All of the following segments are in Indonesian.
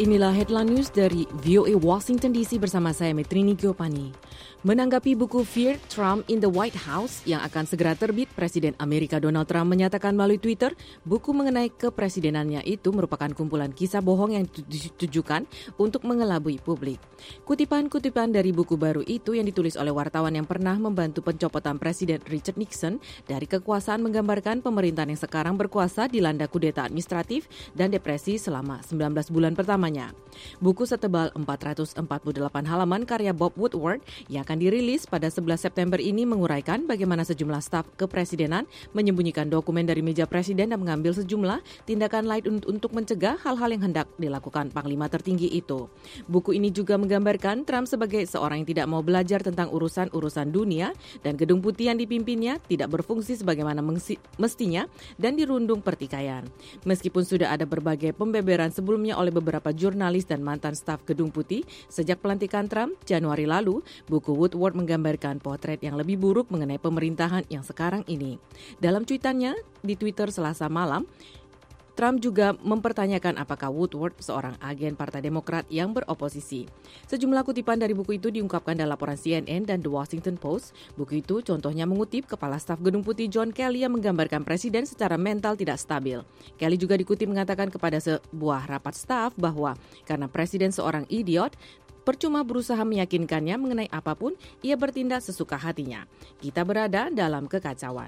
Inilah headline news dari VOA Washington DC bersama saya Metrini Giopani. Menanggapi buku Fear Trump in the White House yang akan segera terbit, Presiden Amerika Donald Trump menyatakan melalui Twitter, buku mengenai kepresidenannya itu merupakan kumpulan kisah bohong yang ditujukan untuk mengelabui publik. Kutipan-kutipan dari buku baru itu yang ditulis oleh wartawan yang pernah membantu pencopotan Presiden Richard Nixon dari kekuasaan menggambarkan pemerintahan yang sekarang berkuasa dilanda kudeta administratif dan depresi selama 19 bulan pertamanya. Buku setebal 448 halaman karya Bob Woodward yang akan dirilis pada 11 September ini menguraikan bagaimana sejumlah staf kepresidenan menyembunyikan dokumen dari meja presiden dan mengambil sejumlah tindakan lain untuk mencegah hal-hal yang hendak dilakukan Panglima tertinggi itu. Buku ini juga menggambarkan Trump sebagai seorang yang tidak mau belajar tentang urusan-urusan dunia dan Gedung Putih yang dipimpinnya tidak berfungsi sebagaimana mestinya dan dirundung pertikaian. Meskipun sudah ada berbagai pembeberan sebelumnya oleh beberapa jurnalis dan mantan staf Gedung Putih sejak pelantikan Trump Januari lalu, buku Woodward menggambarkan potret yang lebih buruk mengenai pemerintahan yang sekarang ini. Dalam cuitannya di Twitter Selasa malam, Trump juga mempertanyakan apakah Woodward seorang agen Partai Demokrat yang beroposisi. Sejumlah kutipan dari buku itu diungkapkan dalam laporan CNN dan The Washington Post. Buku itu contohnya mengutip Kepala Staf Gedung Putih John Kelly yang menggambarkan presiden secara mental tidak stabil. Kelly juga dikutip mengatakan kepada sebuah rapat staf bahwa karena presiden seorang idiot, percuma berusaha meyakinkannya mengenai apapun, ia bertindak sesuka hatinya. Kita berada dalam kekacauan.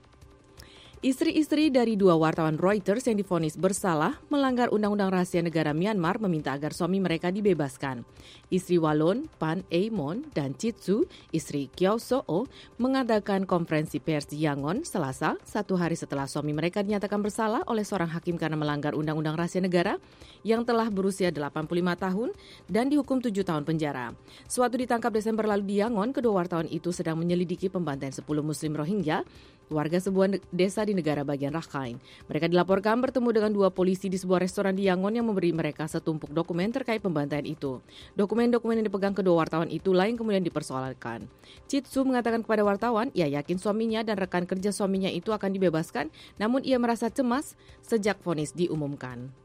Istri-istri dari dua wartawan Reuters yang divonis bersalah melanggar Undang-Undang Rahasia Negara Myanmar meminta agar suami mereka dibebaskan. Istri Walon, Pan Eimon, dan Chitsu, istri Kyaw So-o, mengadakan konferensi pers di Yangon Selasa, satu hari setelah suami mereka dinyatakan bersalah oleh seorang hakim karena melanggar Undang-Undang Rahasia Negara yang telah berusia 85 tahun dan dihukum 7 tahun penjara. Suatu ditangkap Desember lalu di Yangon, kedua wartawan itu sedang menyelidiki pembantaian 10 Muslim Rohingya, warga sebuah desa di negara bagian Rakhine. Mereka dilaporkan bertemu dengan dua polisi di sebuah restoran di Yangon yang memberi mereka setumpuk dokumen terkait pembantaian itu. Dokumen-dokumen yang dipegang kedua wartawan itulah yang kemudian dipersoalkan. Chitsu mengatakan kepada wartawan, ia yakin suaminya dan rekan kerja suaminya itu akan dibebaskan, namun ia merasa cemas sejak vonis diumumkan.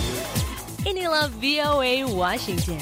Inilah VOA Washington.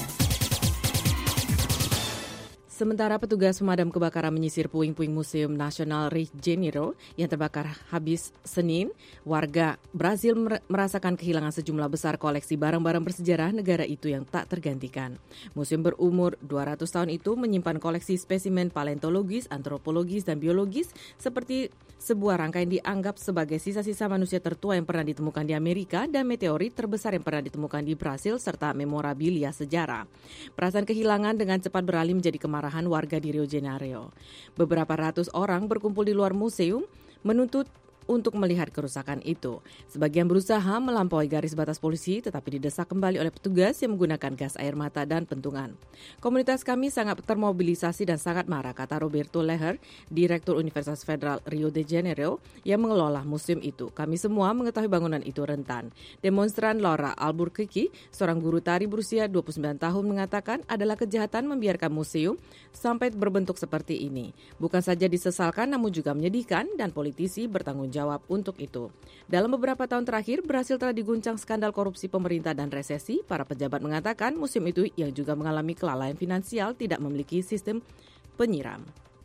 Sementara petugas pemadam kebakaran menyisir puing-puing Museum Nasional Rio de Janeiro yang terbakar habis Senin, warga Brazil merasakan kehilangan sejumlah besar koleksi barang-barang bersejarah negara itu yang tak tergantikan. Museum berumur 200 tahun itu menyimpan koleksi spesimen paleontologis, antropologis, dan biologis seperti sebuah rangkaian dianggap sebagai sisa-sisa manusia tertua yang pernah ditemukan di Amerika dan meteorit terbesar yang pernah ditemukan di Brasil serta memorabilia sejarah. Perasaan kehilangan dengan cepat beralih menjadi kemarahan warga di Rio de Janeiro. Beberapa ratus orang berkumpul di luar museum menuntut untuk melihat kerusakan itu. Sebagian berusaha melampaui garis batas polisi tetapi didesak kembali oleh petugas yang menggunakan gas air mata dan pentungan. Komunitas kami sangat termobilisasi dan sangat marah, kata Roberto Leher, Direktur Universitas Federal Rio de Janeiro yang mengelola museum itu. Kami semua mengetahui bangunan itu rentan. Demonstran Laura Albuquerque, seorang guru tari berusia 29 tahun mengatakan adalah kejahatan membiarkan museum sampai berbentuk seperti ini. Bukan saja disesalkan namun juga menyedihkan dan politisi bertanggung jawab untuk itu. Dalam beberapa tahun terakhir, Brasil telah diguncang skandal korupsi pemerintah dan resesi. Para pejabat mengatakan museum itu yang juga mengalami kelalaian finansial tidak memiliki sistem penyiram.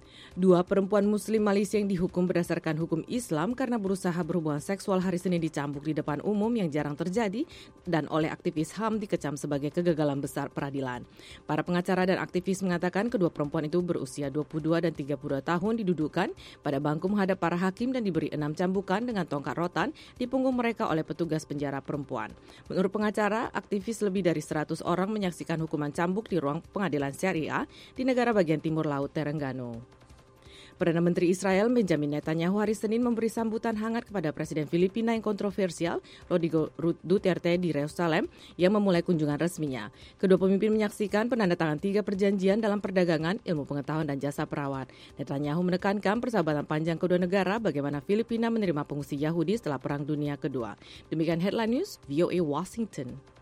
Dua perempuan muslim Malaysia yang dihukum berdasarkan hukum Islam karena berusaha berhubungan seksual hari Senin dicambuk di depan umum yang jarang terjadi dan oleh aktivis HAM dikecam sebagai kegagalan besar peradilan. Para pengacara dan aktivis mengatakan kedua perempuan itu berusia 22 dan 32 tahun didudukan pada bangku menghadap para hakim dan diberi 6 cambukan dengan tongkat rotan di punggung mereka oleh petugas penjara perempuan. Menurut pengacara, aktivis lebih dari 100 orang menyaksikan hukuman cambuk di ruang pengadilan syariah di negara bagian timur laut Terengganu. Perdana Menteri Israel Benjamin Netanyahu hari Senin memberi sambutan hangat kepada Presiden Filipina yang kontroversial, Rodrigo Duterte di Yerusalem, yang memulai kunjungan resminya. Kedua pemimpin menyaksikan penandatangan 3 perjanjian dalam perdagangan, ilmu pengetahuan, dan jasa perawat. Netanyahu menekankan persahabatan panjang kedua negara bagaimana Filipina menerima pengungsi Yahudi setelah Perang Dunia Kedua. Demikian Headline News, VOA Washington.